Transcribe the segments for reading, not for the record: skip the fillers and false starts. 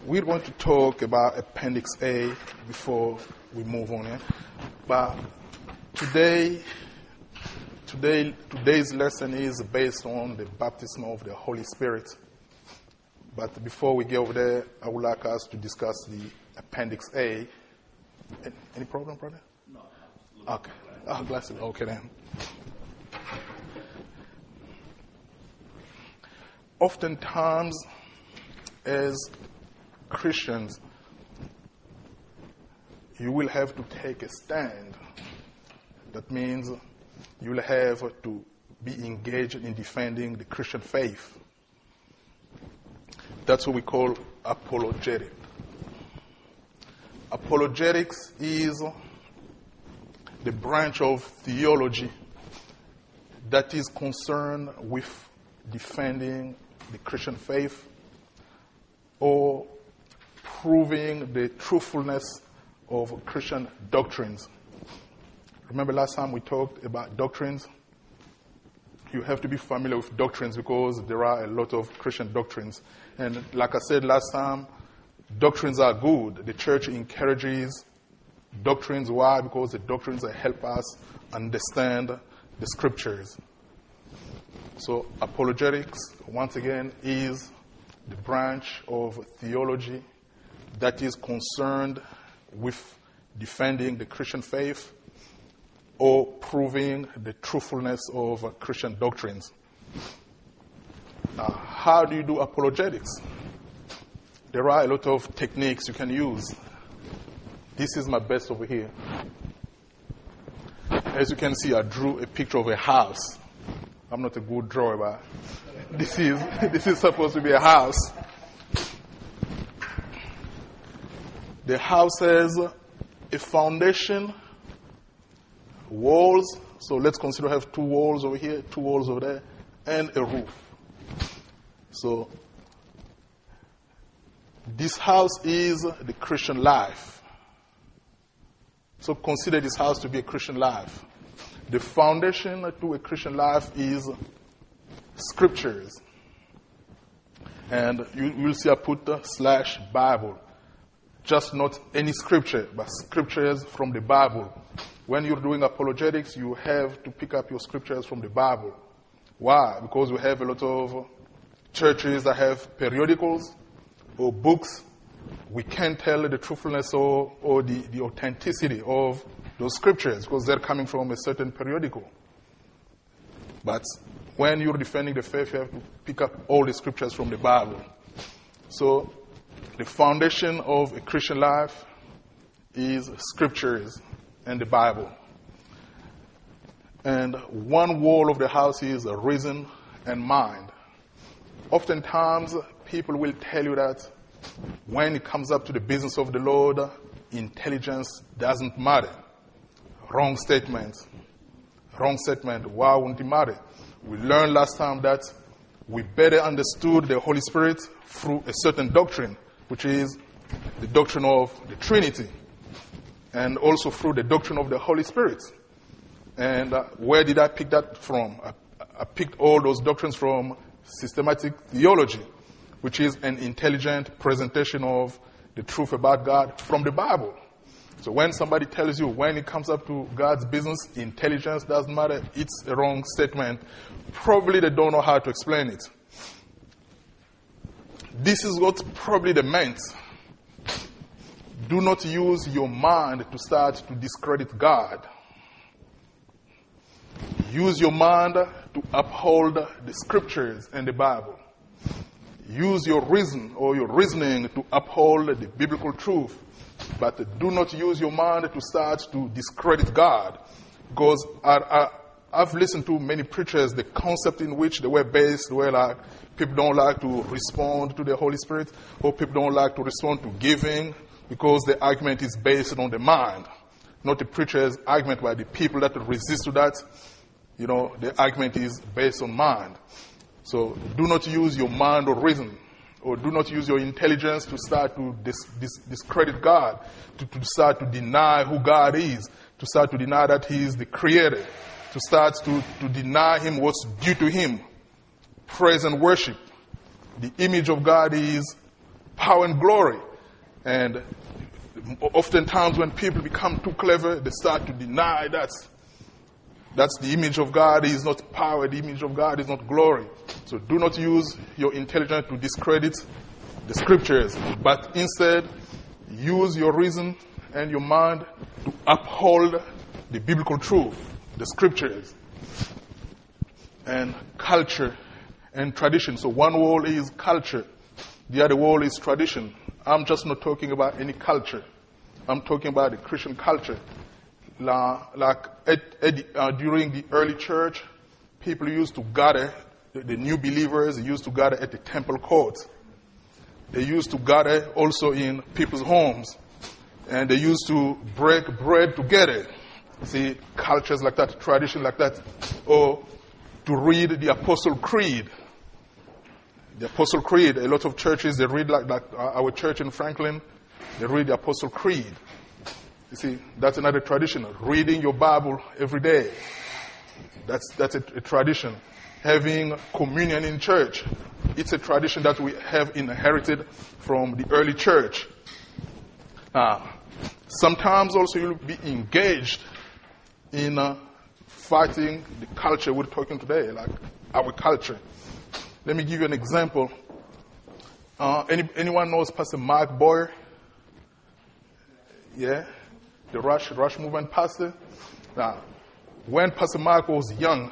we're going to talk about Appendix A before we move on. Yeah? But today's lesson is based on the baptism of the Holy Spirit. But before we get over there, I would like us to discuss the Appendix A. Any problem, brother? No. Okay. Oh, bless it. Okay, then. Oftentimes, as Christians, you will have to take a stand. That means you will have to be engaged in defending the Christian faith. That's what we call apologetic. Apologetics is the branch of theology that is concerned with defending the Christian faith or proving the truthfulness of Christian doctrines. Remember last time we talked about doctrines? You have to be familiar with doctrines because there are a lot of Christian doctrines. And like I said last time, doctrines are good. The church encourages doctrines. Why? Because the doctrines help us understand the scriptures. So apologetics, once again, is the branch of theology that is concerned with defending the Christian faith or proving the truthfulness of Christian doctrines. Now, how do you do apologetics? There are a lot of techniques you can use. This is my best over here. As you can see, I drew a picture of a house. I'm not a good drawer, but this is supposed to be a house. The house has a foundation, walls. So let's consider I have 2 walls over here, 2 walls over there, and a roof. So this house is the Christian life. So consider this house to be a Christian life. The foundation to a Christian life is scriptures. And you'll see I put /Bible. Just not any scripture, but scriptures from the Bible. When you're doing apologetics, you have to pick up your scriptures from the Bible. Why? Because we have a lot of churches that have periodicals or books. We can't tell the truthfulness or the authenticity of those scriptures because they're coming from a certain periodical. But when you're defending the faith, you have to pick up all the scriptures from the Bible. So the foundation of a Christian life is scriptures and the Bible. And one wall of the house is reason and mind. Oftentimes, people will tell you that when it comes up to the business of the Lord, intelligence doesn't matter. Wrong statement. Wrong statement. Why wouldn't it matter? We learned last time that we better understood the Holy Spirit through a certain doctrine, which is the doctrine of the Trinity, and also through the doctrine of the Holy Spirit. And where did I pick that from? I picked all those doctrines from systematic theology, which is an intelligent presentation of the truth about God from the Bible. So when somebody tells you when it comes up to God's business, intelligence doesn't matter, it's a wrong statement. Probably they don't know how to explain it. This is what probably they meant. Do not use your mind to start to discredit God. Use your mind to uphold the scriptures and the Bible. Use your reason or your reasoning to uphold the biblical truth. But do not use your mind to start to discredit God. Because I've listened to many preachers, the concept in which they were based were like, people don't like to respond to the Holy Spirit, or people don't like to respond to giving, because the argument is based on the mind. Not the preacher's argument, but the people that resist to that, the argument is based on mind. So do not use your mind or reason, or do not use your intelligence to start to discredit God, to start to deny who God is, to start to deny that He is the Creator, to start to deny Him what's due to Him. Praise and worship. The image of God is power and glory. And oftentimes when people become too clever, they start to deny that's the image of God is not power, the image of God is not glory. So do not use your intelligence to discredit the scriptures, but instead use your reason and your mind to uphold the biblical truth, the scriptures, and culture and tradition. So one wall is culture, the other wall is tradition. I'm just not talking about any culture. I'm talking about the Christian culture. Like during the early church, people used to gather, the new believers used to gather at the temple courts. They used to gather also in people's homes. And they used to break bread together. See, cultures like that, tradition like that. Or to read the Apostle Creed. The Apostle Creed, a lot of churches, they read like our church in Franklin, they read the Apostle Creed. You see, that's another tradition. Reading your Bible every day. That's a tradition. Having communion in church. It's a tradition that we have inherited from the early church. Sometimes also you'll be engaged in fighting the culture we're talking today, like our culture. Let me give you an example. Anyone knows Pastor Mark Boyer? Yeah? The Rush Movement pastor? Now, when Pastor Mark was young,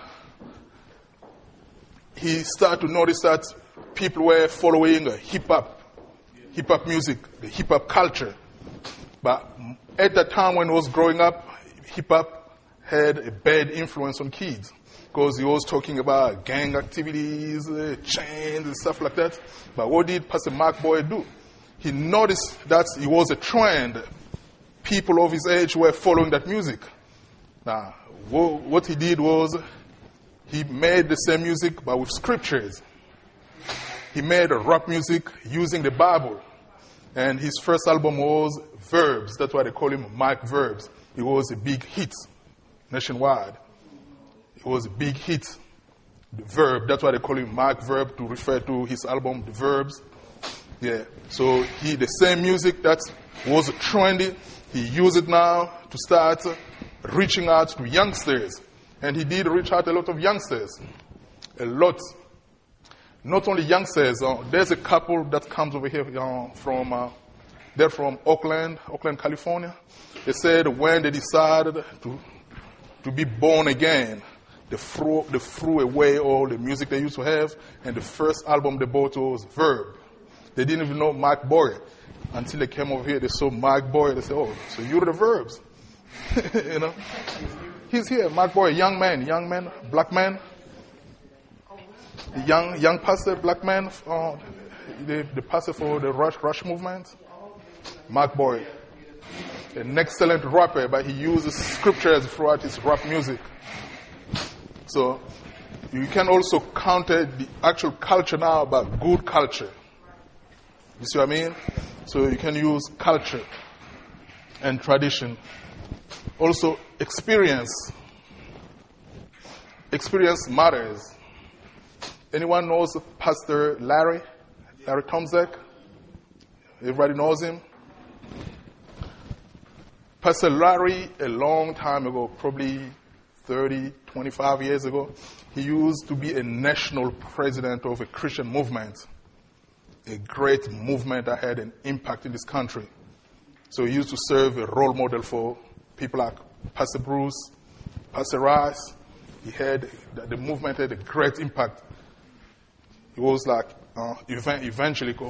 he started to notice that people were following hip-hop music, the hip-hop culture. But at that time when he was growing up, hip-hop had a bad influence on kids because he was talking about gang activities, chains and stuff like that. But what did Pastor Mark Boyer do? He noticed that it was a trend. People of his age were following that music. Now, what he did was he made the same music but with scriptures. He made rap music using the Bible. And his first album was Verbs. That's why they call him Mike Verbs. It was a big hit nationwide. It was a big hit. The Verb. That's why they call him Mike Verb, to refer to his album, The Verbs. Yeah. So the same music that was trendy, he used it now to start reaching out to youngsters. And he did reach out a lot of youngsters. A lot. Not only youngsters. There's a couple that comes over here they're from Oakland, California. They said when they decided to be born again, they threw away all the music they used to have, and the first album they bought was Verb. They didn't even know Mike Boyer. Until they came over here, they saw Mike Boyer. They said, oh, so you're the Verbs. You know? He's here, Mike Boyer, young man, black man. Young pastor, black man, the pastor for the Rush movement. Mark Boyer. An excellent rapper, but he uses scriptures throughout his rap music. So you can also counter the actual culture now about good culture. You see what I mean? So you can use culture and tradition. Also, experience. Experience matters. Anyone knows Pastor Larry Tomzek? Everybody knows him? Pastor Larry, a long time ago, probably 30, 25 years ago, he used to be a national president of a Christian movement, a great movement that had an impact in this country. So he used to serve a role model for people like Pastor Bruce, Pastor Rice. The movement had a great impact. He was like evangelical.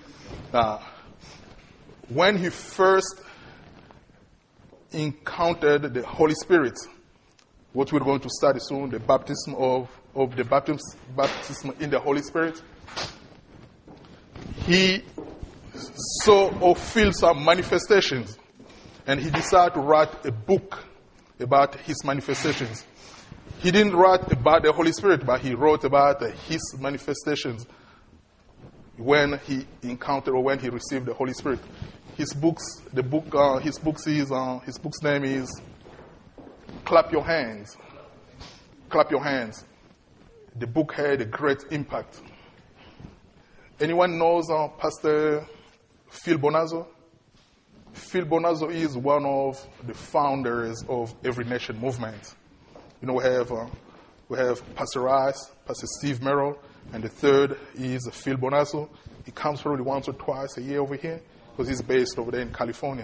When he first encountered the Holy Spirit, what we're going to study soon, the baptism baptism in the Holy Spirit, he saw or felt some manifestations, and he decided to write a book about his manifestations. He didn't write about the Holy Spirit, but he wrote about his manifestations when he encountered or when he received the Holy Spirit. His book's name is Clap Your Hands. Clap Your Hands. The book had a great impact. Anyone knows Pastor Phil Bonazzo. Phil Bonazzo is one of the founders of Every Nation movement. You know, we have Pastor Rice, Pastor Steve Merrill, and the third is Phil Bonazzo. He comes probably once or twice a year over here because he's based over there in California.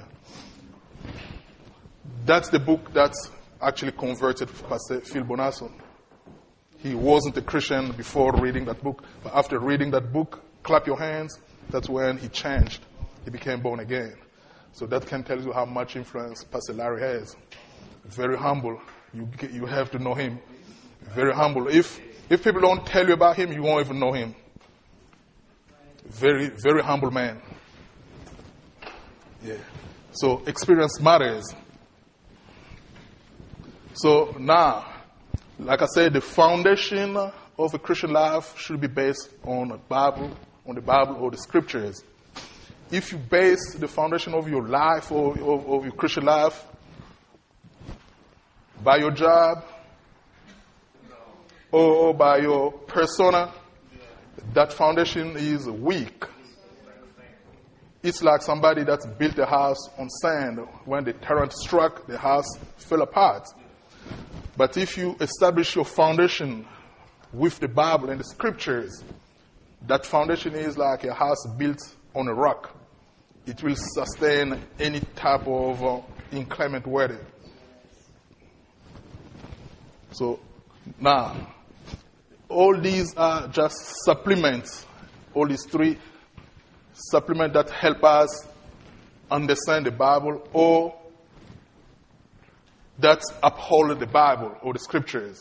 That's the book that's actually converted Pastor Phil Bonazzo. He wasn't a Christian before reading that book, but after reading that book, clap your hands, that's when he changed. He became born again. So that can tell you how much influence Pastor Larry has. Very humble. You have to know him. Very humble. If people don't tell you about him, you won't even know him. Very, very humble man. Yeah. So experience matters. So now, like I said, the foundation of a Christian life should be based on the Bible or the scriptures. If you base the foundation of your life or of your Christian life by your job or by your persona, that foundation is weak. It's like somebody that's built a house on sand. When the torrent struck, the house fell apart. But if you establish your foundation with the Bible and the scriptures, that foundation is like a house built on a rock. It will sustain any type of inclement weather. So now, all these are just supplements. All these three supplements that help us understand the Bible or that uphold the Bible or the scriptures.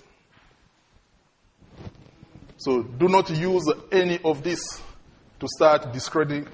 So do not use any of this to start discredit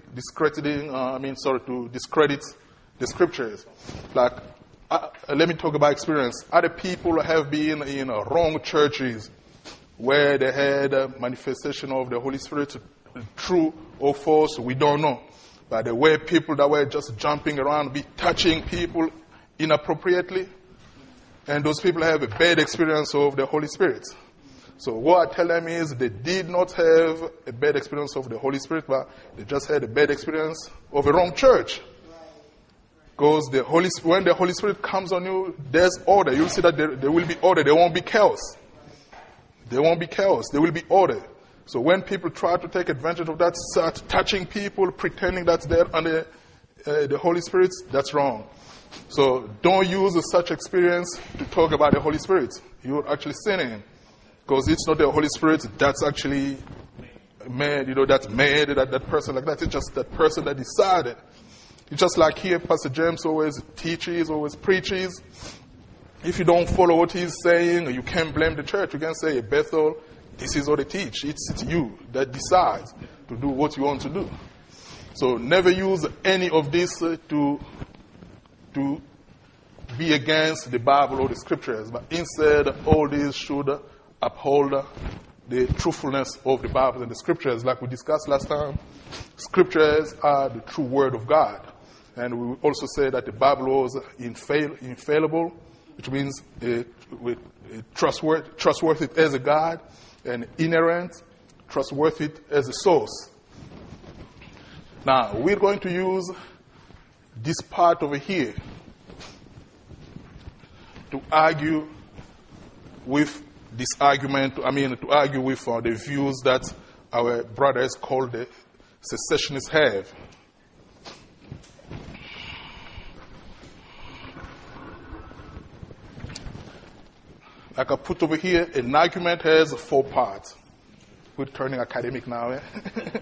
the scriptures. Like, let me talk about experience. Other people have been in wrong churches where they had a manifestation of the Holy Spirit, true or false, we don't know. But there were people that were just jumping around, touching people inappropriately. And those people have a bad experience of the Holy Spirit. So what I tell them is they did not have a bad experience of the Holy Spirit, but they just had a bad experience of a wrong church. Because when the Holy Spirit comes on you, there's order. You'll see that there will be order. There won't be chaos. There won't be chaos. There will be order. So when people try to take advantage of that, start touching people, pretending that they're under the Holy Spirit, that's wrong. So don't use such experience to talk about the Holy Spirit. You're actually sinning. Because it's not the Holy Spirit that's actually made, that person like that. It's just that person that decided. It's just like here, Pastor James always teaches, always preaches. If you don't follow what he's saying, you can't blame the church. You can say, Bethel, this is what they teach. It's you that decides to do what you want to do. So never use any of this to be against the Bible or the scriptures, but instead all these should uphold the truthfulness of the Bible and the scriptures. Like we discussed last time, scriptures are the true word of God. And we also say that the Bible was infallible, which means trustworthy as a God, and inerrant, trustworthy as a source. Now, we're going to use this part over here to argue with this argument, to argue with the views that our brothers called the secessionists have. Like I put over here, an argument has 4 parts. We're turning academic now, eh?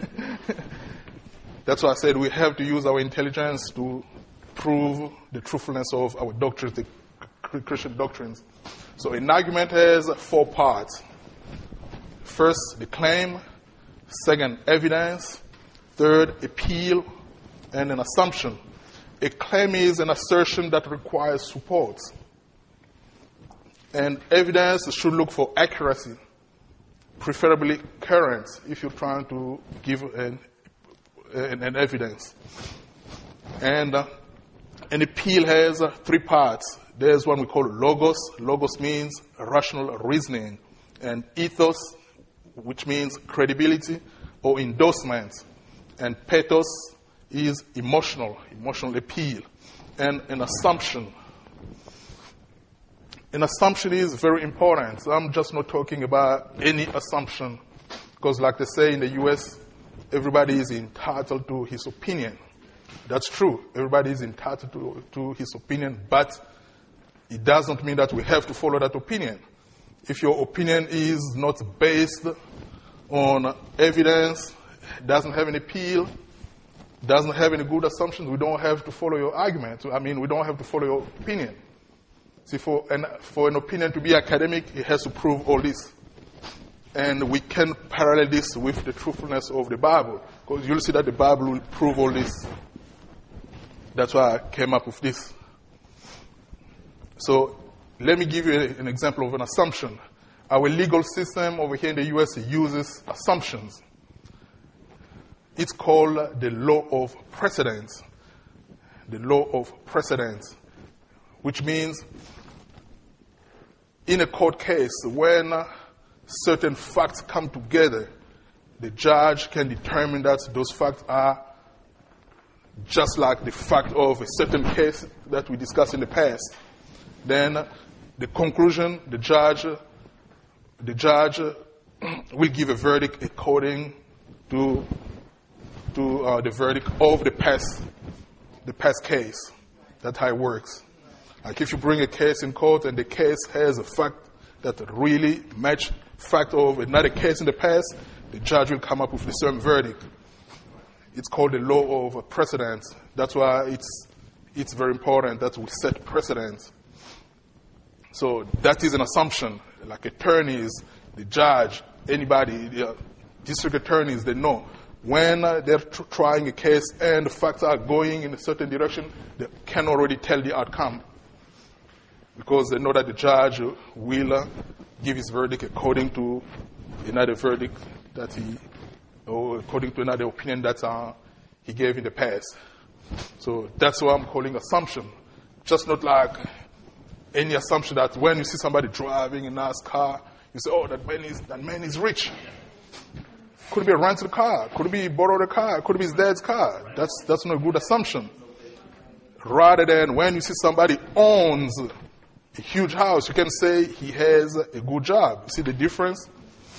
That's why I said we have to use our intelligence to prove the truthfulness of our doctrines, the Christian doctrines. So an argument has 4 parts. First, the claim. Second, evidence. Third, appeal. And an assumption. A claim is an assertion that requires support. And evidence should look for accuracy, preferably current, if you're trying to give an evidence. And an appeal has 3 parts. There's one we call logos. Logos means rational reasoning. And ethos, which means credibility or endorsement. And pathos is emotional appeal, and an assumption. An assumption is very important. I'm just not talking about any assumption, because like they say in the U.S., everybody is entitled to his opinion. That's true. Everybody is entitled to his opinion, but it doesn't mean that we have to follow that opinion. If your opinion is not based on evidence, doesn't have any appeal, doesn't have any good assumptions, we don't have to follow your argument. I mean, we don't have to follow your opinion. See, for an opinion to be academic, it has to prove all this. And we can parallel this with the truthfulness of the Bible, because you'll see that the Bible will prove all this. That's why I came up with this. So let me give you an example of an assumption. Our legal system over here in the U.S. uses assumptions. It's called the law of precedence. The law of precedence, which means in a court case, when certain facts come together, the judge can determine that those facts are just like the fact of a certain case that we discussed in the past. Then the conclusion, the judge will give a verdict according to the verdict of the past case. That's how it works. Like if you bring a case in court and the case has a fact that really match fact of another case in the past, the judge will come up with the same verdict. It's called the law of precedence. That's why it's very important that we set precedents. So that is an assumption. Like attorneys, the judge, anybody, the district attorneys, they know when they're trying a case and the facts are going in a certain direction, they can already tell the outcome, because they know that the judge will give his verdict according to another verdict that or according to another opinion that he gave in the past. So that's what I'm calling assumption. Just not like any assumption that when you see somebody driving a nice car, you say, oh, that man is rich. Could be a rented car, could be borrowed a car, could be his dad's car. That's not a good assumption. Rather than when you see somebody owns a huge house, you can say he has a good job. You see the difference?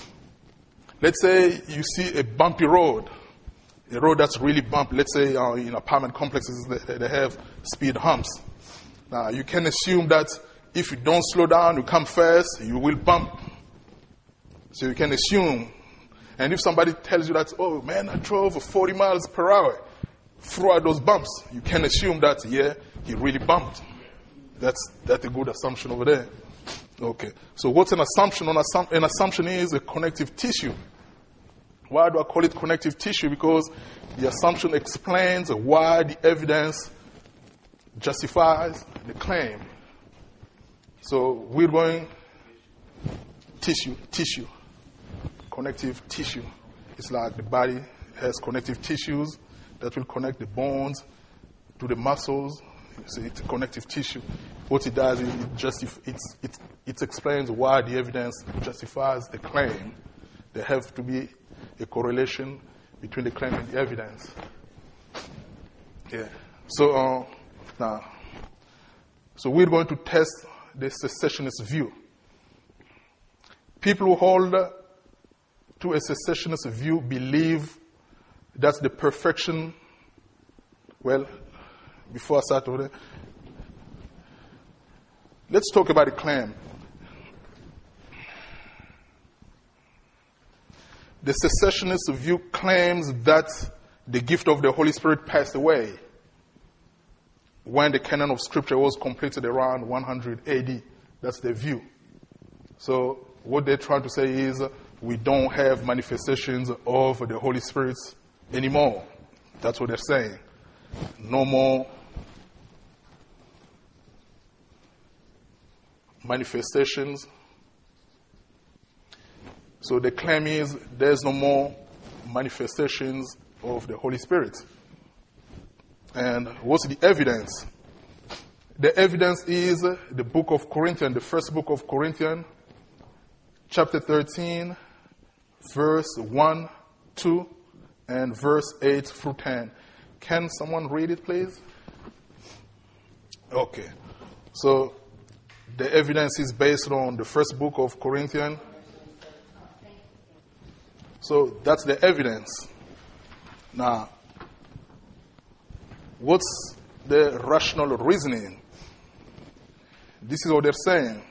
Let's say you see a bumpy road, a road that's really bumpy. Let's say in apartment complexes they have speed humps. Now you can assume that if you don't slow down, you come fast, you will bump. So you can assume. And if somebody tells you that, oh man, I drove 40 miles per hour throughout those bumps, you can assume that, yeah, he really bumped. That's a good assumption over there. Okay. So what's an assumption? An assumption is a connective tissue. Why do I call it connective tissue? Because the assumption explains why the evidence justifies the claim. So we're going tissue, connective tissue. It's like the body has connective tissues that will connect the bones to the muscles. So it's a connective tissue. What it does is it explains why the evidence justifies the claim. There have to be a correlation between the claim and the evidence. Yeah. So so we're going to test the cessationist view. People who hold to a cessationist view believe that the perfection. Well, before I start over there, let's talk about the claim. The cessationist view claims that the gift of the Holy Spirit passed away when the canon of Scripture was completed around 100 AD. That's their view. So what they're trying to say is we don't have manifestations of the Holy Spirit anymore. That's what they're saying. No more manifestations. So the claim is there's no more manifestations of the Holy Spirit. And what's the evidence? The evidence is the book of Corinthians, the first book of Corinthians, chapter 13, verse 1, 2, and verse 8 through 10. Can someone read it, please? Okay. So the evidence is based on the first book of Corinthians. So that's the evidence. Now, what's the rational reasoning? This is what they're saying.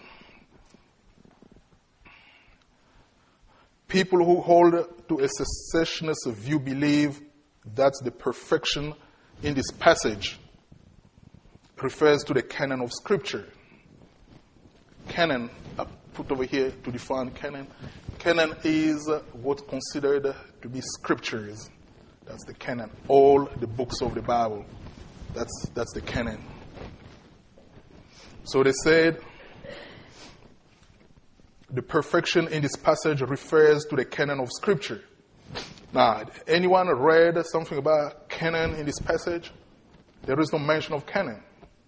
People who hold to a cessationist view believe that the perfection in this passage refers to the canon of Scripture. Canon, I put over here to define canon. Canon is what's considered to be scriptures. That's the canon. All the books of the Bible. That's the canon. So they said the perfection in this passage refers to the canon of Scripture. Now, anyone read something about canon in this passage? There is no mention of canon.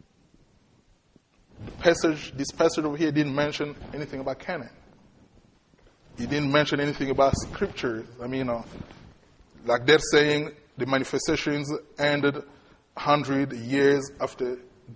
This passage over here didn't mention anything about canon. It didn't mention anything about Scripture. I mean, like they're saying, the manifestations ended 100 years after,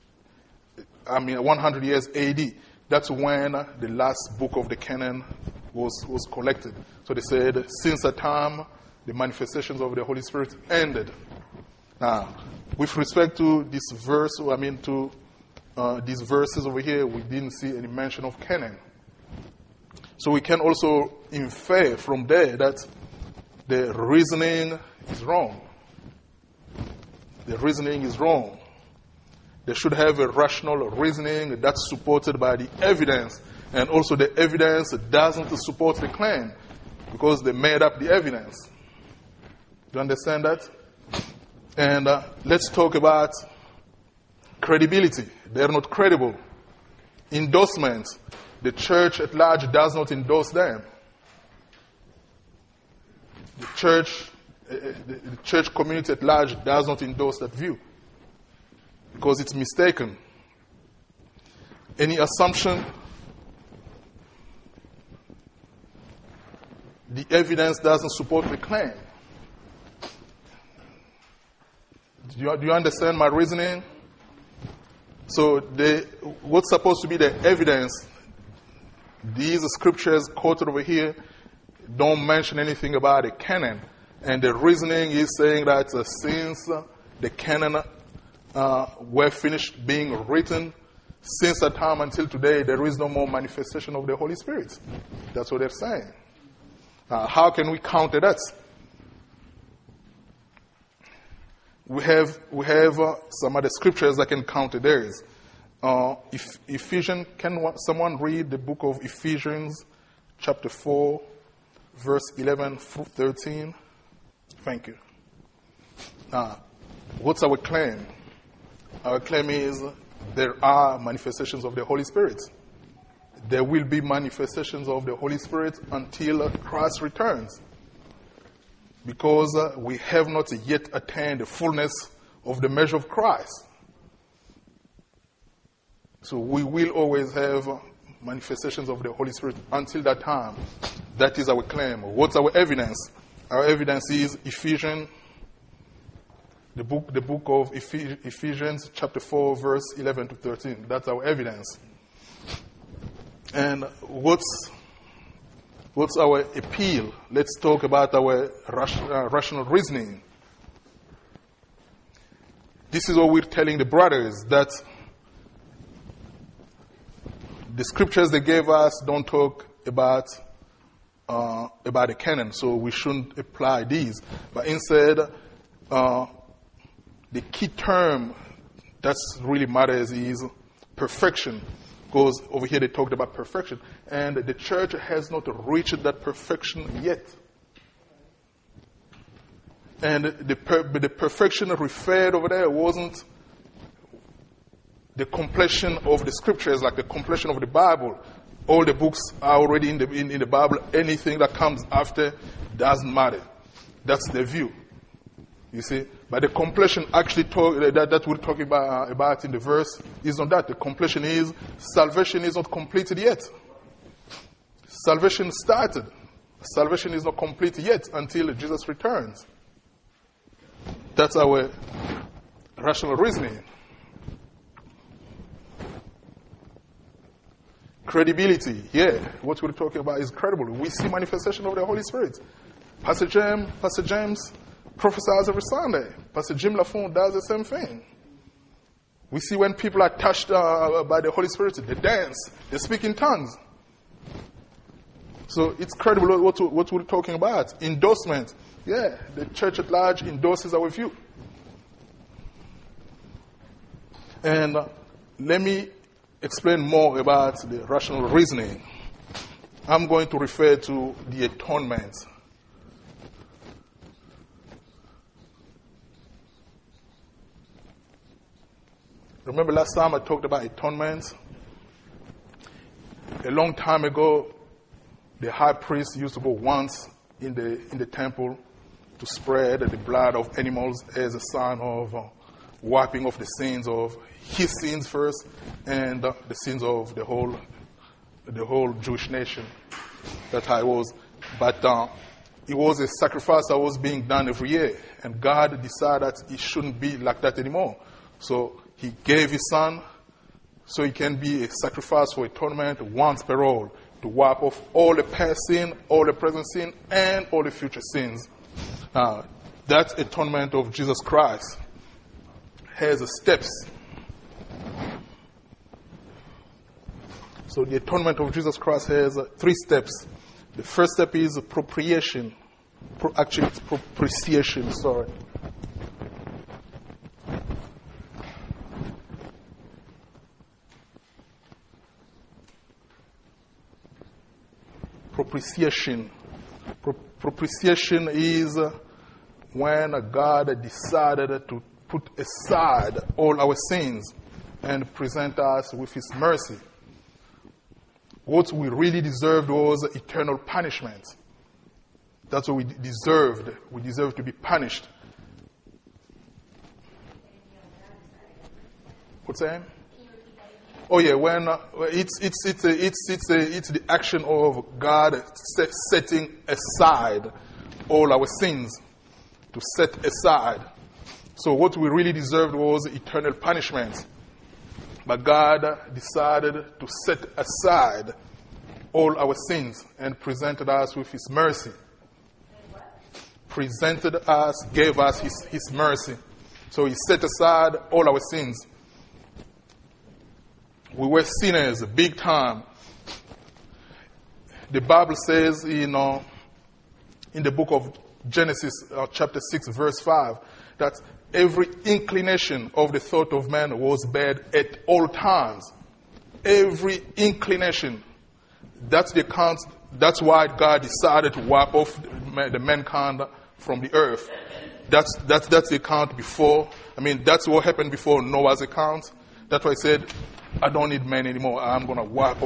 100 years AD. That's when the last book of the canon was collected. So they said, since that time, the manifestations of the Holy Spirit ended. Now, with respect to this verse, to these verses over here, we didn't see any mention of canon. So we can also infer from there that the reasoning is wrong. The reasoning is wrong. They should have a rational reasoning that's supported by the evidence. And also the evidence doesn't support the claim because they made up the evidence. Do you understand that? And let's talk about credibility. They're not credible. Endorsement. The church at large does not endorse them. The church community at large does not endorse that view because it's mistaken. Any assumption, the evidence doesn't support the claim. Do you understand my reasoning? So what's supposed to be the evidence? These scriptures quoted over here don't mention anything about a canon. And the reasoning is saying that since the canon were finished being written, since that time until today, there is no more manifestation of the Holy Spirit. That's what they're saying. How can we counter that? We have some other scriptures that can counter theirs. Ephesians, someone read the book of Ephesians, chapter 4, verse 11 through 13? Thank you. What's our claim? Our claim is there are manifestations of the Holy Spirit. There will be manifestations of the Holy Spirit until Christ returns. Because we have not yet attained the fullness of the measure of Christ. So we will always have manifestations of the Holy Spirit until that time. That is our claim. What's our evidence? Our evidence is Ephesians, the book of Ephesians, chapter 4, verse 11 to 13. That's our evidence. And what's our appeal? Let's talk about our rational reasoning. This is what we're telling the brothers, that the scriptures they gave us don't talk about the canon, so we shouldn't apply these. But instead, the key term that really matters is perfection. Because over here they talked about perfection. And the church has not reached that perfection yet. And the perfection referred over there wasn't the completion of the scriptures, like the completion of the Bible. All the books are already in the Bible. Anything that comes after doesn't matter. That's the view. You see? But the completion actually that we're talking about in the verse is not that. The completion is salvation is not completed yet. Salvation started. Salvation is not complete yet until Jesus returns. That's our rational reasoning. Credibility, yeah, what we're talking about is credible. We see manifestation of the Holy Spirit. Pastor James prophesies every Sunday. Pastor Jim Lafont does the same thing. We see when people are touched by the Holy Spirit, they dance, they speak in tongues. So it's credible what we're talking about. Endorsement, yeah, the church at large endorses our view. And let me explain more about the rational reasoning. I'm going to refer to the atonement. Remember last time I talked about atonement? A long time ago, the high priest used to go once in the temple to spread the blood of animals as a sign of wiping off the sins of his sins first and the sins of the whole Jewish nation. That's how it was. But it was a sacrifice that was being done every year, and God decided that it shouldn't be like that anymore. So He gave His Son so He can be a sacrifice for atonement once per all, to wipe off all the past sin, all the present sin, and all the future sins. That atonement of Jesus Christ has steps. So the atonement of Jesus Christ has 3 steps. The first step is propitiation. Actually, it's propitiation, sorry. Propitiation. Propitiation is when God decided to put aside all our sins and present us with His mercy. What we really deserved was eternal punishment. That's what we deserved. We deserved to be punished. What's that? Oh yeah, when it's the action of God setting aside all our sins, to set aside. So what we really deserved was eternal punishment. But God decided to set aside all our sins and presented us with His mercy. Gave us His mercy. So He set aside all our sins. We were sinners, big time. The Bible says in the book of Genesis, chapter 6, verse 5, that every inclination of the thought of man was bad at all times. Every inclination. That's the account. That's why God decided to wipe off the mankind from the earth. That's the account before. I mean, that's what happened before Noah's account. That's why He said, I don't need man anymore. I'm going to wipe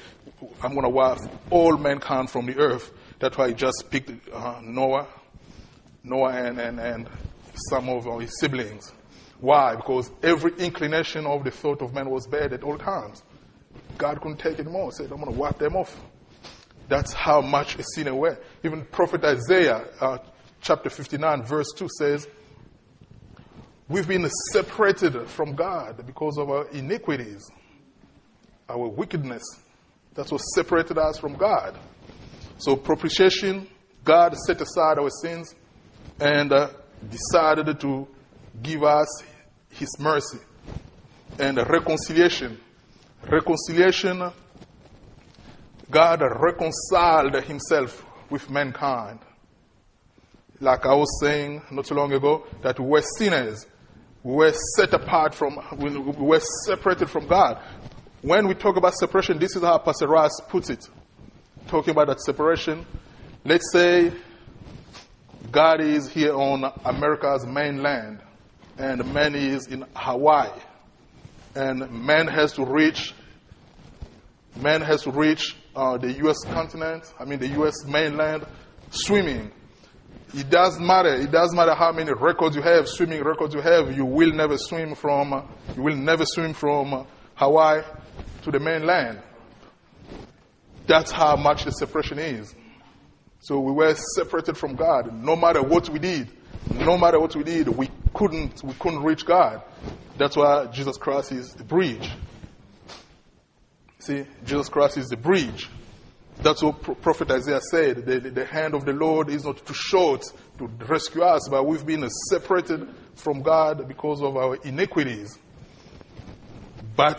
all mankind from the earth. That's why He just picked Noah and some of his siblings. Why? Because every inclination of the thought of man was bad at all times. God couldn't take it anymore. He said, I'm going to wipe them off. That's how much a sinner were. Even Prophet Isaiah, chapter 59, verse 2 says, we've been separated from God because of our iniquities, our wickedness. That's what separated us from God. So propitiation, God set aside our sins and decided to give us His mercy. And reconciliation. Reconciliation, God reconciled Himself with mankind. Like I was saying not too long ago, that we were sinners. We were set apart we were separated from God. When we talk about separation, this is how Pastor Ross puts it. Talking about that separation. Let's say God is here on America's mainland, and man is in Hawaii, and man has to reach the U.S. continent. I mean the U.S. mainland, swimming. It doesn't matter. It doesn't matter how many records you have, swimming records you have. You will never swim from Hawaii to the mainland. That's how much the separation is. So we were separated from God. No matter what we did, No matter what we did, we couldn't reach God. That's why Jesus Christ is the bridge. See, Jesus Christ is the bridge. That's what Prophet Isaiah said. The hand of the Lord is not too short to rescue us, but we've been separated from God because of our iniquities. But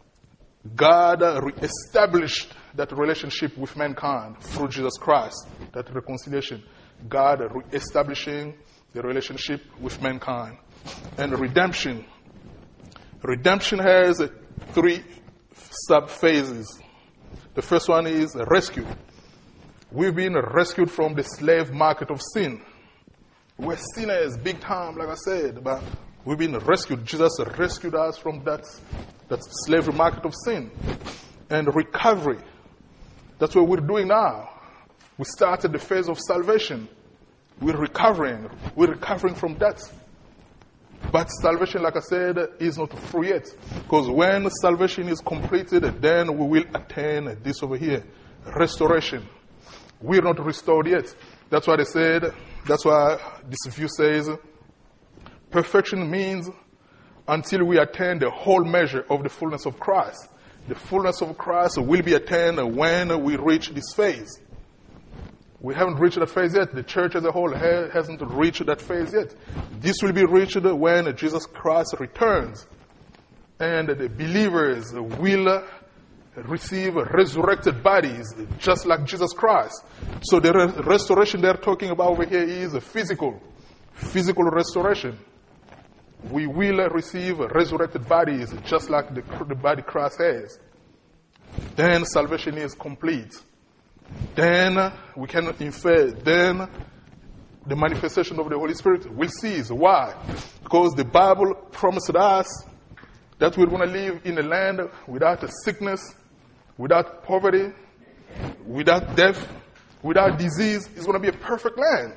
God reestablished that relationship with mankind through Jesus Christ, that reconciliation. God reestablishing the relationship with mankind. And redemption. Redemption has 3 sub-phases. The first one is rescue. We've been rescued from the slave market of sin. We're sinners big time, like I said, but we've been rescued. Jesus rescued us from that slavery market of sin. And recovery. That's what we're doing now. We started the phase of salvation. We're recovering from that. But salvation, like I said, is not through yet. Because when salvation is completed, then we will attain this over here, restoration. We're not restored yet. That's why they said, that's why this view says, perfection means until we attain the whole measure of the fullness of Christ. The fullness of Christ will be attained when we reach this phase. We haven't reached that phase yet. The church as a whole hasn't reached that phase yet. This will be reached when Jesus Christ returns. And the believers will receive resurrected bodies just like Jesus Christ. So the restoration they're talking about over here is a physical restoration. We will receive resurrected bodies just like the body Christ has. Then salvation is complete. Then we can infer, then the manifestation of the Holy Spirit will cease. Why? Because the Bible promised us that we're going to live in a land without a sickness, without poverty, without death, without disease. It's going to be a perfect land.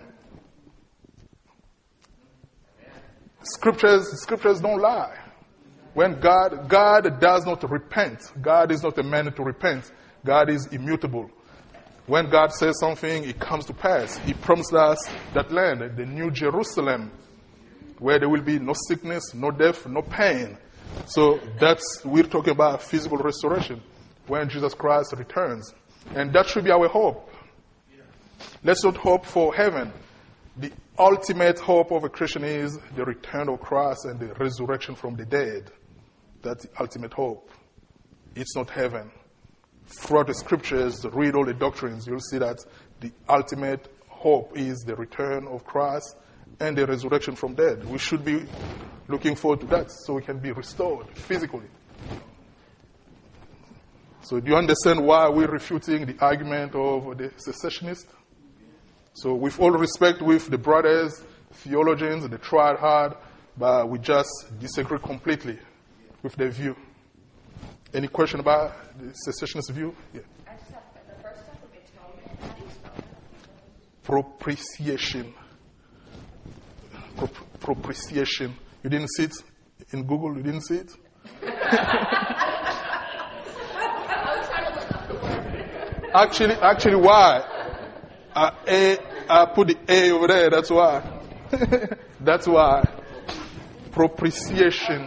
Scriptures don't lie. When God does not repent, God is not a man to repent. God is immutable. When God says something, it comes to pass. He promised us that land, the New Jerusalem, where there will be no sickness, no death, no pain. So we're talking about physical restoration when Jesus Christ returns. And that should be our hope. Let's not hope for heaven. The ultimate hope of a Christian is the return of Christ and the resurrection from the dead. That's the ultimate hope. It's not heaven. Throughout the scriptures, read all the doctrines, you'll see that the ultimate hope is the return of Christ and the resurrection from dead. We should be looking forward to that so we can be restored physically. So do you understand why we're refuting the argument of the cessationist? So with all respect with the brothers, theologians, they tried hard, but we just disagree completely with their view. Any question about the cessationist view? Yeah. I just have the first step of atonement. How do you spell that? Propitiation. Propitiation. You didn't see it in Google? You didn't see it? Actually, why? I put the A over there. That's why. That's why. Propitiation.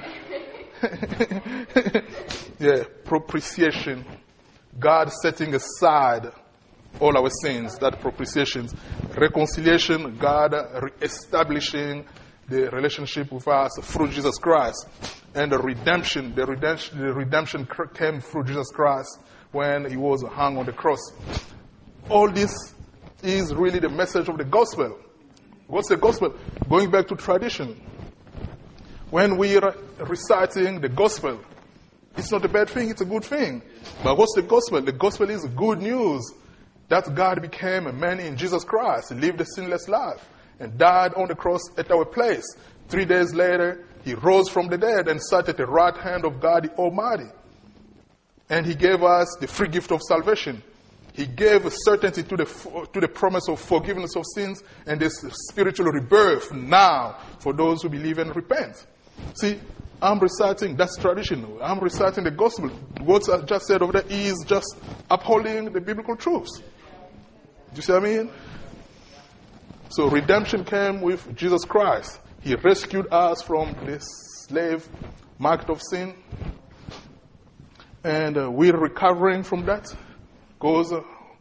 Yeah, propitiation. God setting aside all our sins, that propitiation. Reconciliation, God re-establishing the relationship with us through Jesus Christ. And the redemption came through Jesus Christ when he was hung on the cross. All this is really the message of the gospel. What's the gospel? Going back to tradition. When we are reciting the gospel, it's not a bad thing, it's a good thing. But what's the gospel? The gospel is good news that God became a man in Jesus Christ, lived a sinless life, and died on the cross at our place. 3 days later, he rose from the dead and sat at the right hand of God the Almighty. And he gave us the free gift of salvation. He gave certainty to the promise of forgiveness of sins and this spiritual rebirth now for those who believe and repent. See, I'm reciting, that's tradition. I'm reciting the gospel. What I just said over there is just upholding the biblical truths. Do you see what I mean? So redemption came with Jesus Christ. He rescued us from the slave market of sin. And we're recovering from that. Because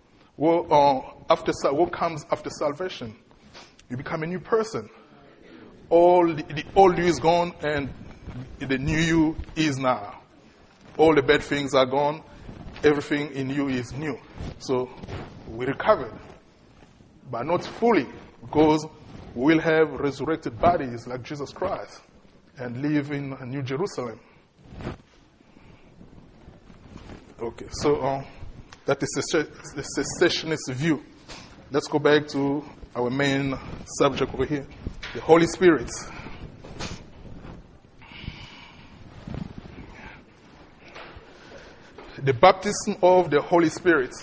what comes after salvation? You become a new person. All the old you is gone and the new you is now. All the bad things are gone. Everything in you is new. So we recovered. But not fully, because we will have resurrected bodies like Jesus Christ and live in New Jerusalem. Okay, so that is the cessationist view. Let's go back to our main subject over here, the Holy Spirit. The baptism of the Holy Spirit.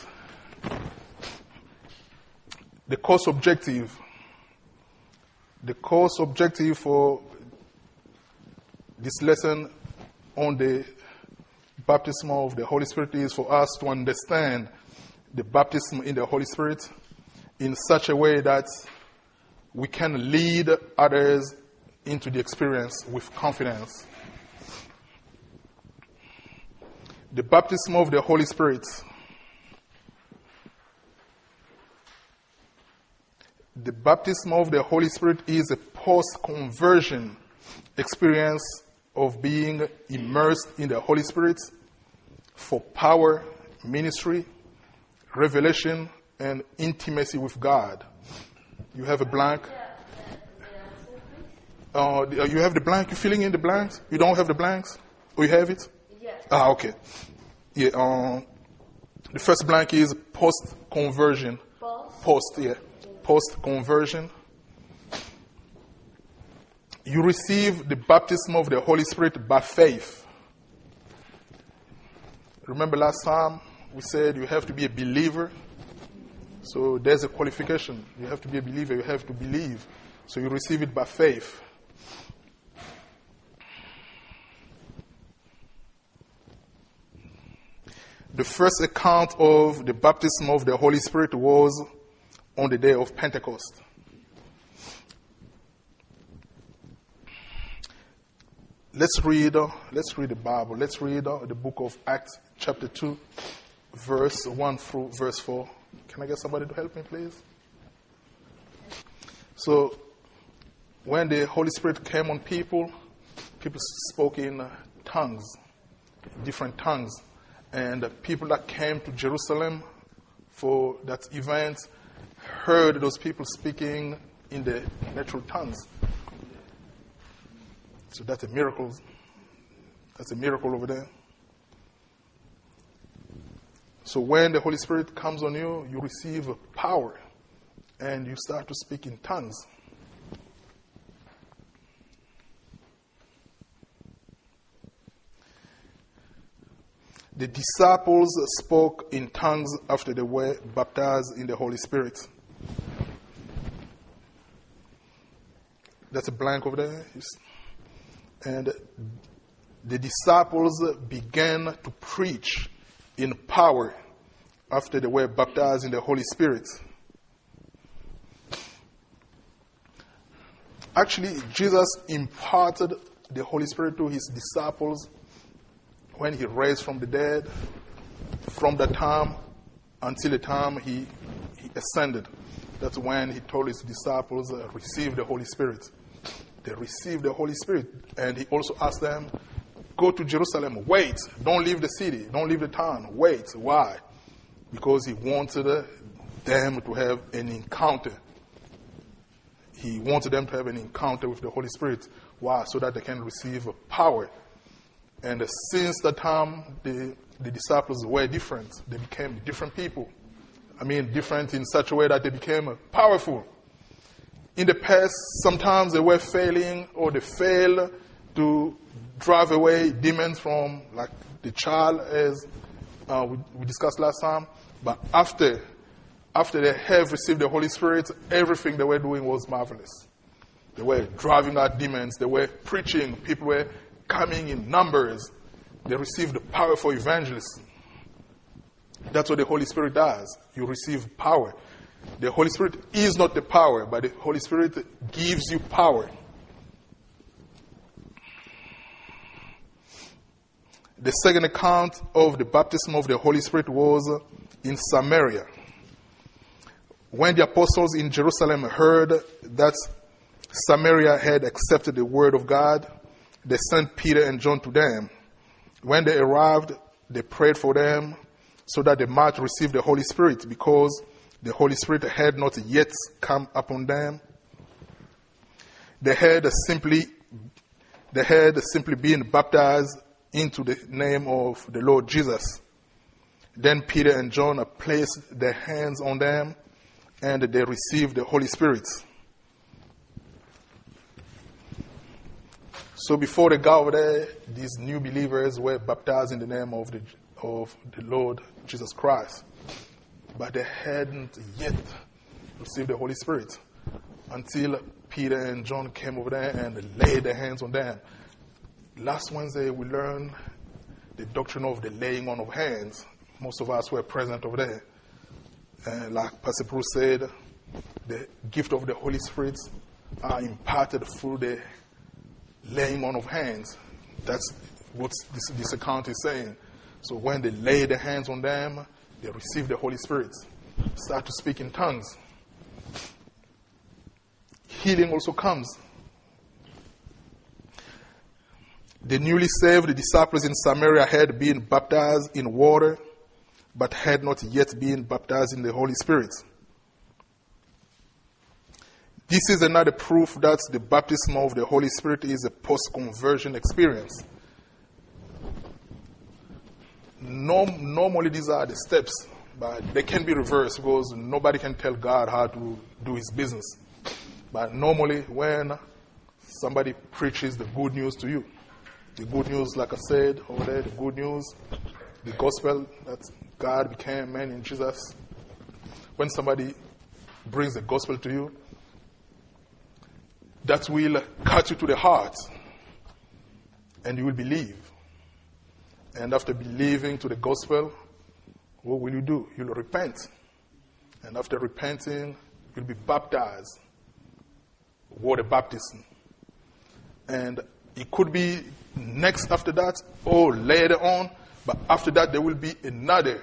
The course objective. The course objective for this lesson on the baptism of the Holy Spirit is for us to understand the baptism in the Holy Spirit in such a way that we can lead others into the experience with confidence. The baptism of the Holy Spirit. The baptism of the Holy Spirit is a post-conversion experience of being immersed in the Holy Spirit for power, ministry, revelation, and intimacy with God. You have a blank. You have the blank. You're filling in the blanks. You don't have the blanks. Or you have it? Yes. Okay. Yeah. The first blank is post-conversion. Post-conversion. You receive the baptism of the Holy Spirit by faith. Remember last time we said you have to be a believer. So there's a qualification. You have to be a believer. You have to believe. So you receive it by faith. The first account of the baptism of the Holy Spirit was on the day of Pentecost. Let's read the Bible. Let's read the book of Acts, chapter 2, verse 1 through verse 4. Can I get somebody to help me, please? So, when the Holy Spirit came on people spoke in tongues, different tongues. And the people that came to Jerusalem for that event heard those people speaking in the natural tongues. So that's a miracle. That's a miracle over there. So when the Holy Spirit comes on you, you receive power and you start to speak in tongues. The disciples spoke in tongues after they were baptized in the Holy Spirit. That's a blank over there. And the disciples began to preach in power after they were baptized in the Holy Spirit. Actually, Jesus imparted the Holy Spirit to his disciples when he raised from the dead, from the time until the time he ascended. That's when he told his disciples, receive the Holy Spirit. They received the Holy Spirit. And he also asked them, go to Jerusalem, wait, don't leave the city, don't leave the town, wait. Why? Because he wanted them to have an encounter. He wanted them to have an encounter with the Holy Spirit. Why? So that they can receive power. And since that time, the disciples were different. They became different people. I mean, different in such a way that they became powerful. In the past, sometimes they were failing or they failed to drive away demons from, like, the child, as we discussed last time. But after they have received the Holy Spirit, everything they were doing was marvelous. They were driving out demons. They were preaching. People were coming in numbers. They received the power for evangelism. That's what the Holy Spirit does. You receive power. The Holy Spirit is not the power, but the Holy Spirit gives you power. The second account of the baptism of the Holy Spirit was in Samaria. When the apostles in Jerusalem heard that Samaria had accepted the word of God, they sent Peter and John to them. When they arrived, they prayed for them so that they might receive the Holy Spirit, because the Holy Spirit had not yet come upon them. They had simply been baptized into the name of the Lord Jesus. Then Peter and John placed their hands on them, and they received the Holy Spirit. So before they got over there, these new believers were baptized in the name of the Lord Jesus Christ. But they hadn't yet received the Holy Spirit until Peter and John came over there and laid their hands on them. Last Wednesday, we learned the doctrine of the laying on of hands. Most of us were present over there. Like Pastor Bruce said, the gift of the Holy Spirit are imparted through the laying on of hands. That's what this account is saying. So when they lay their hands on them, they receive the Holy Spirit. Start to speak in tongues. Healing also comes. The newly saved disciples in Samaria had been baptized in water, but had not yet been baptized in the Holy Spirit. This is another proof that the baptism of the Holy Spirit is a post-conversion experience. Normally these are the steps, but they can be reversed because nobody can tell God how to do his business. But normally when somebody preaches the good news to you, the good news, like I said over there, the good news, the gospel that God became man in Jesus. When somebody brings the gospel to you, that will cut you to the heart, and you will believe. And after believing to the gospel, what will you do? You'll repent. And after repenting, you'll be baptized. Water baptism. And it could be next after that or later on, but after that there will be another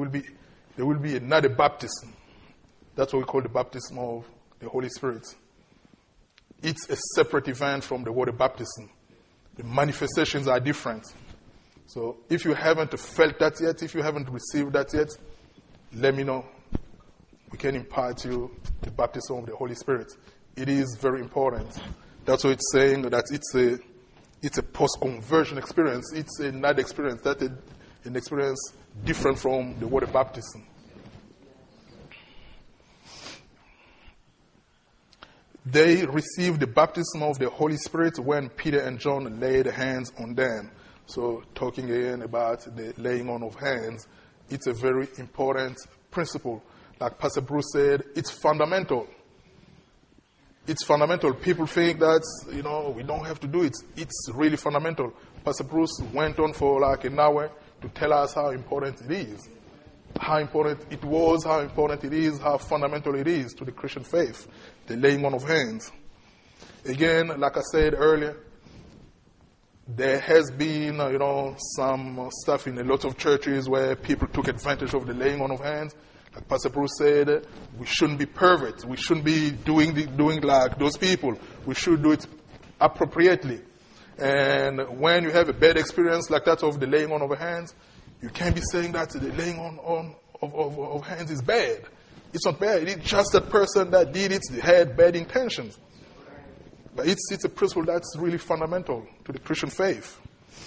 baptism. That's what we call the baptism of the Holy Spirit. It's a separate event from the water baptism. The manifestations are different. So if you haven't felt that yet, if you haven't received that yet, let me know. We can impart you the baptism of the Holy Spirit. It is very important. That's what it's saying, that it's a post-conversion experience. It's another experience, that's an experience different from the water baptism. They received the baptism of the Holy Spirit when Peter and John laid hands on them. So talking again about the laying on of hands, it's a very important principle. Like Pastor Bruce said, it's fundamental. It's fundamental. People think that, we don't have to do it. It's really fundamental. Pastor Bruce went on for like an hour to tell us how important it is. How important it was, how important it is, how fundamental it is to the Christian faith, the laying on of hands. Again, like I said earlier, there has been, some stuff in a lot of churches where people took advantage of the laying on of hands. Like Pastor Bruce said, we shouldn't be perverts. We shouldn't be doing like those people. We should do it appropriately. And when you have a bad experience like that of the laying on of hands, you can't be saying that the laying on of hands is bad. It's not bad. It's just that person that did it had bad intentions. But it's a principle that's really fundamental to the Christian faith.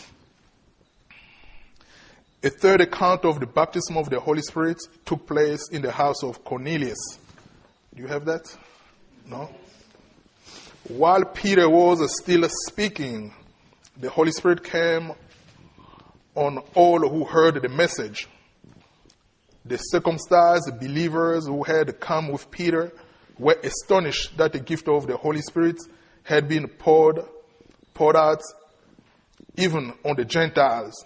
A third account of the baptism of the Holy Spirit took place in the house of Cornelius. Do you have that? No? While Peter was still speaking, the Holy Spirit came on all who heard the message. The circumcised believers who had come with Peter were astonished that the gift of the Holy Spirit had been poured out even on the Gentiles.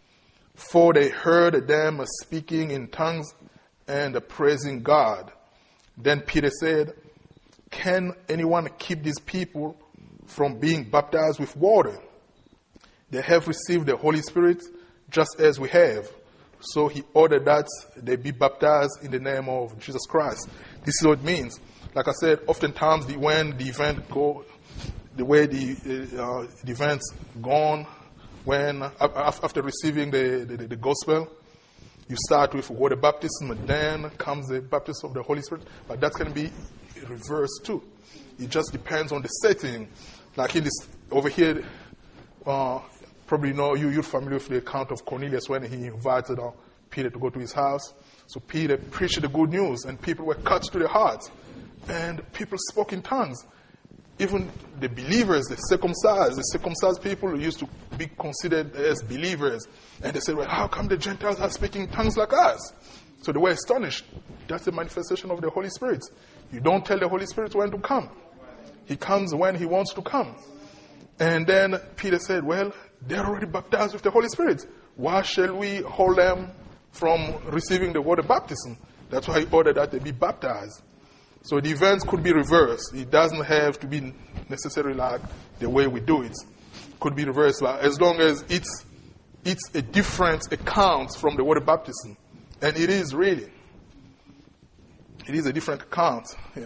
For they heard them speaking in tongues and praising God. Then Peter said, "Can anyone keep these people from being baptized with water? They have received the Holy Spirit just as we have." So he ordered that they be baptized in the name of Jesus Christ. This is what it means. Like I said, oftentimes when the event go, the way the event's gone, when after receiving the gospel, you start with water baptism, and then comes the baptism of the Holy Spirit. But that can be reversed too. It just depends on the setting. Like in this over here, probably you're familiar with the account of Cornelius when he invited Peter to go to his house. So Peter preached the good news, and people were cut to the heart, and people spoke in tongues. Even the believers, the circumcised people used to be considered as believers. And they said, "Well, how come the Gentiles are speaking tongues like us?" So they were astonished. That's the manifestation of the Holy Spirit. You don't tell the Holy Spirit when to come. He comes when he wants to come. And then Peter said, "Well, they're already baptized with the Holy Spirit. Why shall we hold them from receiving the water baptism?" That's why he ordered that they be baptized. So the events could be reversed. It doesn't have to be necessarily like the way we do it. It could be reversed, but as long as it's a different account from the water baptism. And it is really. It is a different account. Yeah.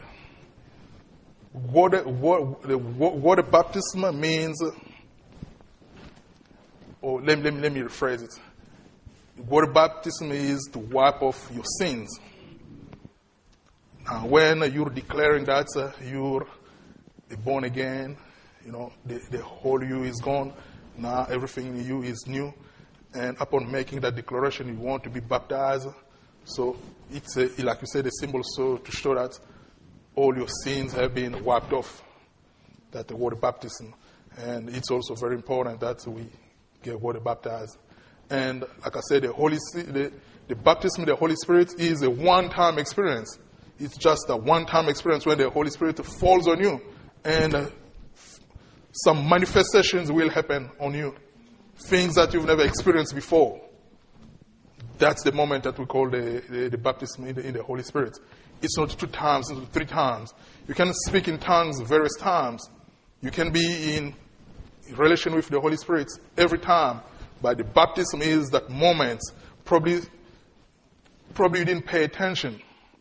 The water baptism means, let me rephrase it. Water baptism is to wipe off your sins. Now, when you're declaring that you're born again, the whole you is gone. Now everything in you is new. And upon making that declaration, you want to be baptized. So it's, like you said, a symbol so to show that all your sins have been wiped off. That's the water baptism. And it's also very important that we get water baptized. And like I said, the baptism of the Holy Spirit is a one-time experience. It's just a one-time experience when the Holy Spirit falls on you. And some manifestations will happen on you. Things that you've never experienced before. That's the moment that we call the baptism in the Holy Spirit. It's not 2 times, it's 3 times. You can speak in tongues various times. You can be in relation with the Holy Spirit every time. But the baptism is that moment. Probably you didn't pay attention.